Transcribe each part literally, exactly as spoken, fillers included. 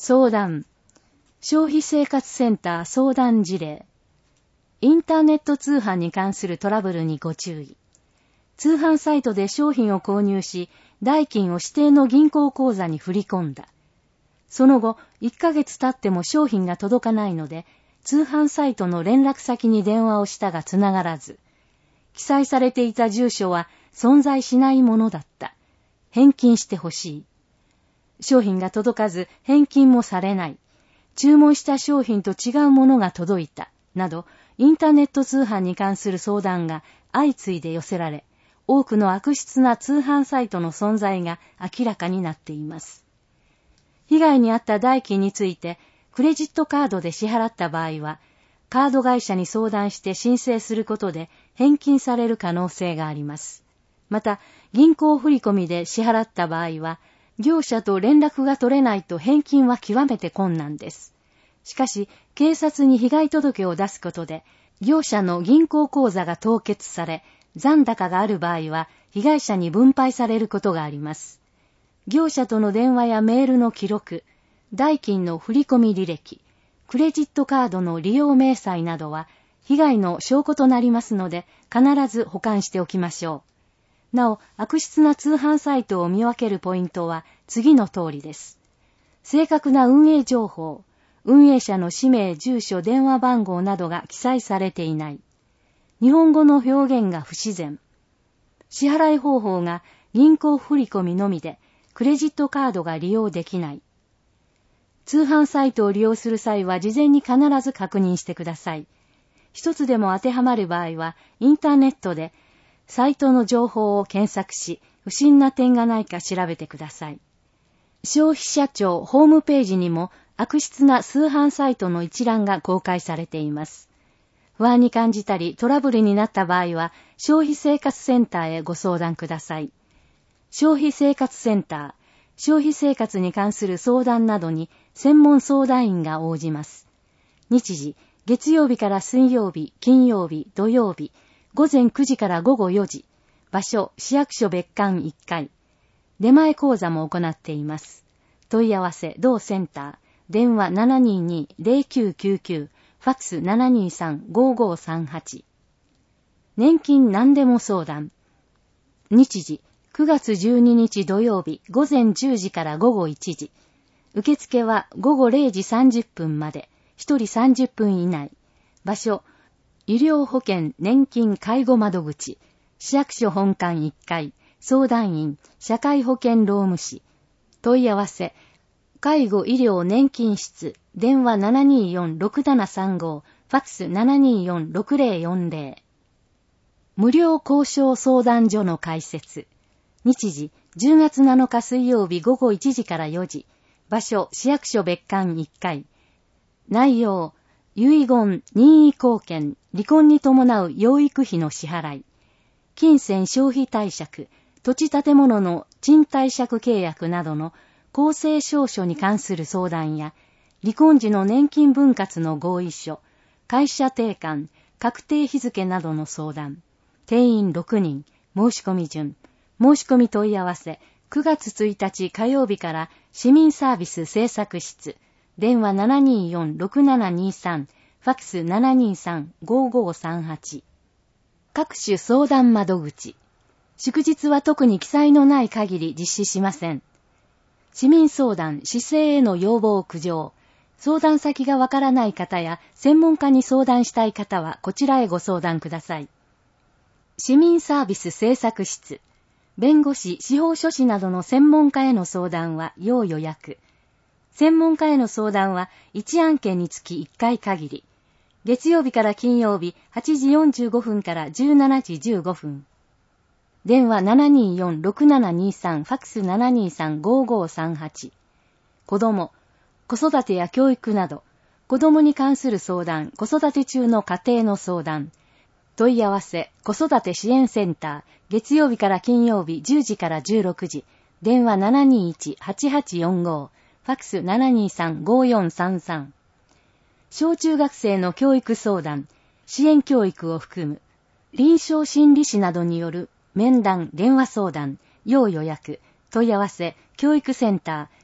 相談。消費生活センター相談事例。インターネット通販に関するトラブルにご注意。通販サイトで商品を購入し、代金を指定の銀行口座に振り込んだ。その後、いっかげつ経っても商品が届かないので、通販サイトの連絡先に電話をしたがつながらず、記載されていた住所は存在しないものだった。返金してほしい。商品が届かず返金もされない。注文した商品と違うものが届いた。など、インターネット通販に関する相談が相次いで寄せられ、多くの悪質な通販サイトの存在が明らかになっています。被害に遭った代金について、クレジットカードで支払った場合は、カード会社に相談して申請することで返金される可能性があります。また、銀行振込で支払った場合は、業者と連絡が取れないと返金は極めて困難です。しかし、警察に被害届を出すことで、業者の銀行口座が凍結され、残高がある場合は、被害者に分配されることがあります。業者との電話やメールの記録、代金の振込履歴、クレジットカードの利用明細などは、被害の証拠となりますので、必ず保管しておきましょう。なお、悪質な通販サイトを見分けるポイントは次の通りです。正確な運営情報、運営者の氏名、住所、電話番号などが記載されていない。日本語の表現が不自然。支払い方法が銀行振込のみで、クレジットカードが利用できない。通販サイトを利用する際は事前に必ず確認してください。一つでも当てはまる場合は、インターネットでサイトの情報を検索し、不審な点がないか調べてください。消費者庁ホームページにも悪質な通販サイトの一覧が公開されています。不安に感じたりトラブルになった場合は、消費生活センターへご相談ください。消費生活センター、消費生活に関する相談などに専門相談員が応じます。日時、月曜日から水曜日、金曜日、土曜日、午前くじから午後よじ。場所、市役所別館いっかい。出前講座も行っています。問い合わせ、同センター、電話 ななにーにーゼロきゅうきゅうきゅう、ファックス ななにーさんごーごーさんはち。年金何でも相談。日時、くがつじゅうににち土曜日午前じゅうじから午後いちじ。受付は午後れいじさんじゅっぷんまで、ひとりさんじゅっぷん以内。場所、医療保険年金介護窓口、市役所本館いっかい、相談員、社会保険労務士。問い合わせ、介護医療年金室、電話 ななにーよんろくななさんご、ファックス ななにーよんろくぜろよんぜろ。無料交渉相談所の開設。日時、じゅうがつなのか水曜日午後いちじからよじ。場所、市役所別館いっかい。内容、遺言、任意後見、離婚に伴う養育費の支払い。金銭消費貸借、土地建物の賃貸借契約などの公正証書に関する相談や、離婚時の年金分割の合意書、会社定款、確定日付などの相談。定員ろくにん、申し込み順。申し込み問い合わせ、くがつついたち火曜日から市民サービス政策室、電話 ななにーよんろくななにさん、ファックス ななにーさんごーごーさんはち。各種相談窓口。祝日は特に記載のない限り実施しません。市民相談、市政への要望苦情。相談先がわからない方や専門家に相談したい方はこちらへご相談ください。市民サービス政策室。弁護士、司法書士などの専門家への相談は要予約。専門家への相談はいち案件につきいっかい限り。月曜日から金曜日はちじよんじゅうごふんからじゅうしちじじゅうごふん。電話 ななにーよんろくななにさん、ファックス ななにーさんごーごーさんはち。子供、子育てや教育など、子供に関する相談、子育て中の家庭の相談。問い合わせ、子育て支援センター、月曜日から金曜日じゅうじからじゅうろくじ、電話 ななにーいちはちはちよんご、ファックス ななにーさんごーよんさんさん。小中学生の教育相談、支援教育を含む、臨床心理士などによる面談、電話相談、要予約、問い合わせ、教育センター、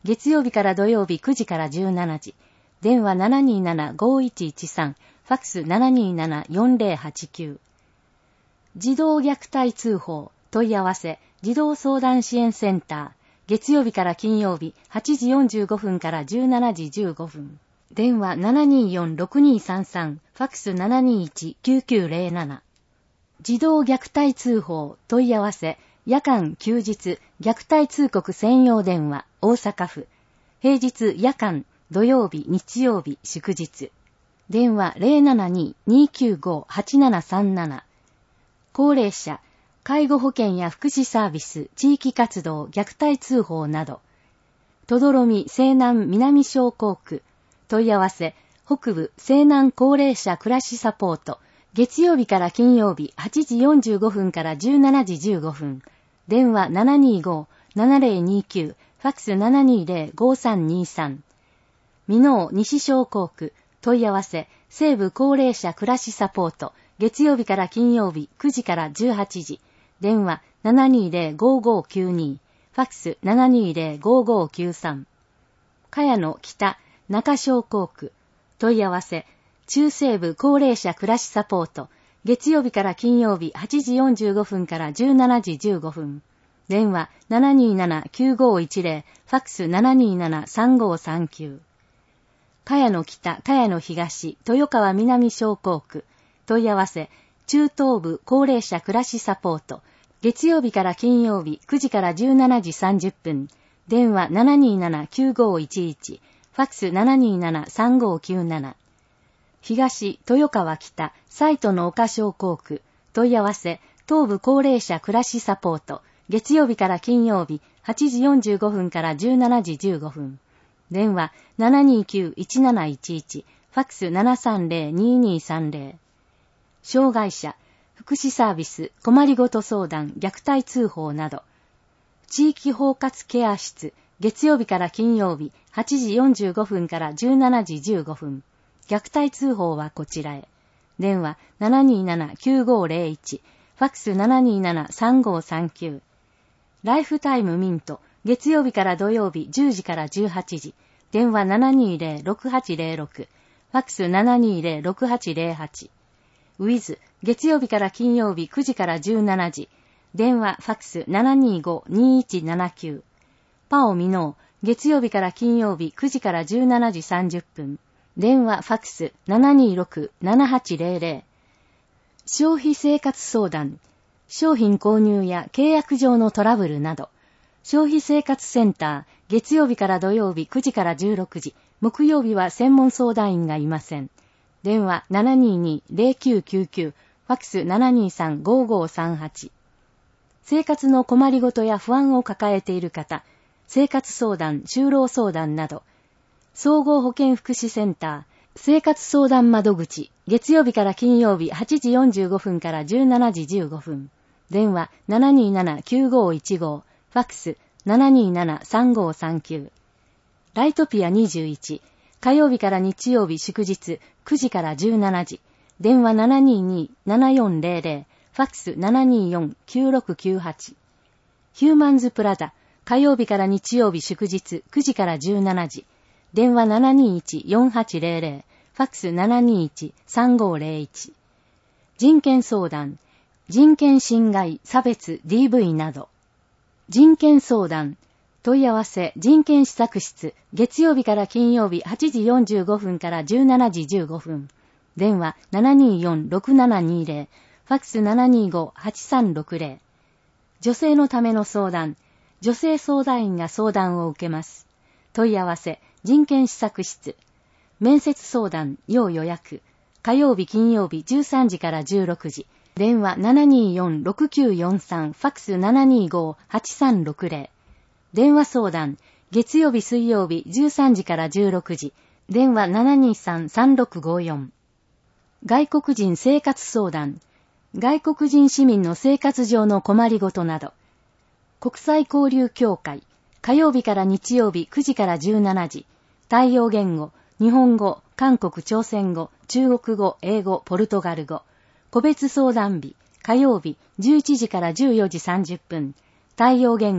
月曜日から土曜日くじからじゅうしちじ。電話 ななにーなな ごーいちいちさん、ファックス ななにーなな よんぜろはちきゅう。児童虐待通報、問い合わせ、児童相談支援センター、月曜日から金曜日、はちじよんじゅうごふんからじゅうしちじじゅうごふん。電話 ななにーよん ろくにーさんさん、ファックス ななにーいち きゅうきゅうぜろなな。児童虐待通報、問い合わせ、夜間、休日、虐待通告専用電話、大阪府。平日、夜間、土曜日、日曜日、祝日。電話 ゼロななにー にーきゅうご はちななさんなな。高齢者、介護保険や福祉サービス、地域活動、虐待通報など。とどろみ西南南商工区。問い合わせ、北部西南高齢者暮らしサポート。月曜日から金曜日はちじよんじゅうごふんからじゅうしちじじゅうごふん。電話 ななにーご ななぜろにきゅう、ファックス ななにーぜろ ごさんにさん。箕面西商工区。問い合わせ、西部高齢者暮らしサポート。月曜日から金曜日くじからじゅうはちじ。電話 ななにーぜろ ごーごーきゅうに、ファックス ななにーぜろ ごーごーきゅうさん。茅野北中商工区。問い合わせ、中西部高齢者暮らしサポート。月曜日から金曜日はちじよんじゅうごふんからじゅうしちじじゅうごふん。電話 ななにーなな きゅうごいちぜろ、ファックス ななにーなな さんごさんきゅう。茅野北、茅野東、豊川南商工区。問い合わせ、中東部高齢者暮らしサポート。月曜日から金曜日くじからじゅうしちじさんじゅっぷん。電話 ななにーなな きゅうごいちいち、ファックス ななにーなな さんごきゅうなな。東、豊川北、西都の岡商工区。問い合わせ、東部高齢者暮らしサポート。月曜日から金曜日はちじよんじゅうごふんからじゅうしちじじゅうごふん。電話 ななにーきゅう いちなないちいち、ファックス ななさんぜろ にーにーさんぜろ。障害者、福祉サービス、困りごと相談、虐待通報など。地域包括ケア室、月曜日から金曜日はちじよんじゅうごふんからじゅうしちじじゅうごふん。虐待通報はこちらへ。電話 ななにーなな きゅうごぜろいち、ファックス ななにーなな さんごさんきゅう。ライフタイムミント、月曜日から土曜日じゅうじからじゅうはちじ。電話 ななにーぜろ ろくはちぜろろく、ファックス ななにーぜろ ろくはちぜろはち。ウィズ、月曜日から金曜日くじからじゅうしちじ。電話、ファックス ななにーご にーいちななきゅう。パオミノー、月曜日から金曜日くじからじゅうしちじさんじゅっぷん。電話、ファックス ななにーろく ななはちぜろぜろ。消費生活相談、商品購入や契約上のトラブルなど。消費生活センター、月曜日から土曜日くじからじゅうろくじ。木曜日は専門相談員がいません。電話 ななにーにーぜろきゅうきゅうきゅう、ファックス ななにーさん ごーごーさんはち。生活の困りごとや不安を抱えている方、生活相談、就労相談など。総合保健福祉センター、生活相談窓口、月曜日から金曜日はちじよんじゅうごふんからじゅうしちじじゅうごふん。電話 ななにーなな きゅうごいちご、ファックス ななにーなな さんごさんきゅう。ライトピアにじゅういち、火曜日から日曜日祝日くじからじゅうしちじ。電話 ななにーにー ななよんぜろぜろ、ファックス ななにーよん きゅうろくきゅうはち。ヒューマンズプラザ、火曜日から日曜日祝日くじからじゅうしちじ。電話 ななにーいち よんはちぜろぜろ、ファックス ななにーいち さんごぜろいち。人権相談、人権侵害、差別、ディーブイ など。人権相談、問い合わせ、人権施策室、月曜日から金曜日はちじよんじゅうごふんからじゅうしちじじゅうごふん。電話 ななにーよん ろくななにーぜろ、ファックス ななにーご はちさんろくぜろ。女性のための相談、女性相談員が相談を受けます。問い合わせ、人権施策室。面接相談、要予約。火曜日金曜日じゅうさんじからじゅうろくじ。電話 ななにーよん ろくきゅうよんさん、ファックス ななにーご はちさんろくぜろ。電話相談、月曜日水曜日じゅうさんじからじゅうろくじ。電話 ななにーさん さんろくごよん。外国人生活相談、外国人市民の生活上の困りごとなど。国際交流協会、火曜日から日曜日くじからじゅうしちじ。対応言語、日本語、韓国朝鮮語、中国語、英語、ポルトガル語。個別相談日、火曜日じゅういちじからじゅうよじさんじゅっぷん。対応言語、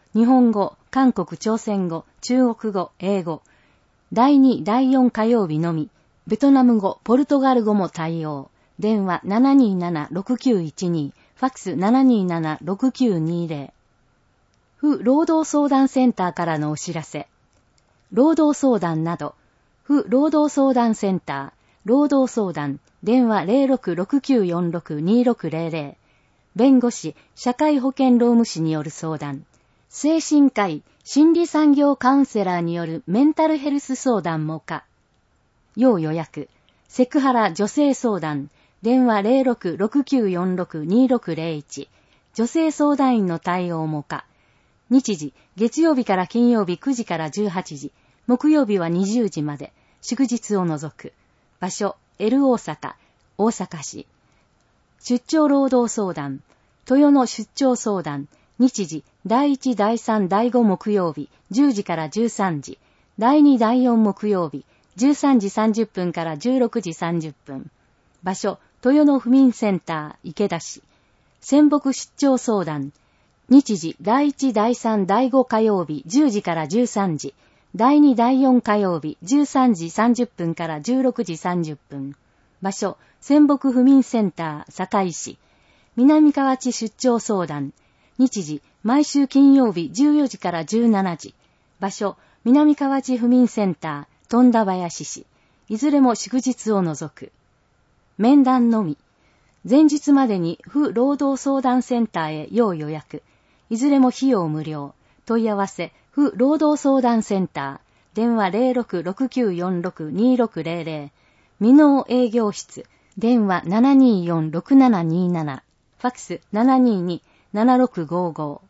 日本語、韓国朝鮮語、中国語、英語。だいに、だいよん火曜日のみ。ベトナム語、ポルトガル語も対応。電話 ななにーななろくきゅういちに、ファックス ななにーななろくきゅうにーぜろ。府労働相談センターからのお知らせ。労働相談など、府労働相談センター、労働相談、電話 ゼロろくろくきゅうよんろくにろくゼロゼロ。弁護士、社会保険労務士による相談。精神科医、心理産業カウンセラーによるメンタルヘルス相談も可。要予約。セクハラ女性相談。電話 ゼロろくろくきゅうよんろくにろくゼロいち。女性相談員の対応も可。日時、月曜日から金曜日くじからじゅうはちじ。木曜日はにじゅうじまで。祝日を除く。場所、L 大阪、大阪市。出張労働相談。豊野出張相談。日時、だいいち、だいさん、だいご木曜日、じゅうじからじゅうさんじ。だいに、だいよん木曜日、じゅうさんじさんじゅっぷんからじゅうろくじさんじゅっぷん。場所、豊野府民センター、池田市。仙北出張相談。日時、だいいち、だいさん、だいご火曜日、じゅうじからじゅうさんじ。だいに、だいよん火曜日、じゅうさんじさんじゅっぷんからじゅうろくじさんじゅっぷん。場所、仙北府民センター、堺市。南河内出張相談。日時、毎週金曜日じゅうよじからじゅうしちじ。場所、南河内府民センター、富田林市。いずれも祝日を除く。面談のみ。前日までに府労働相談センターへ要予約。いずれも費用無料。問い合わせ、府労働相談センター。電話 ゼロろくろくきゅうよんろくにろくゼロゼロ。未納営業室。電話 ななにーよんろくななにーなな。ファックス ななにーにーななろくごーごー。